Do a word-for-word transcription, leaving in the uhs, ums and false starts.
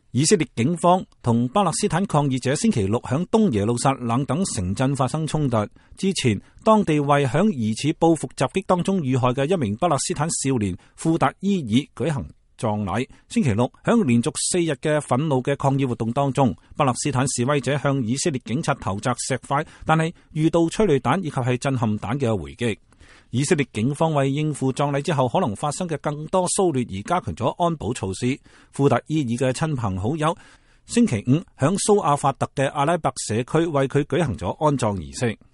以色列警方同巴勒斯坦抗議者星期六響東耶路撒冷等城鎮發生衝突。之前，當地為響疑似報復襲擊當中遇害嘅一名巴勒斯坦少年庫達伊爾舉行葬禮。星期六，響連續四日嘅憤怒嘅抗議活動當中，巴勒斯坦示威者向以色列警察投擲石塊，但係遇到催淚彈以及係震撼彈嘅回擊。以色列警方為應付葬禮之後可能發生嘅更多騷亂而加強咗安保措施。庫達伊爾嘅親朋好友星期五響蘇阿法特嘅阿拉伯社區為佢舉行咗安葬儀式。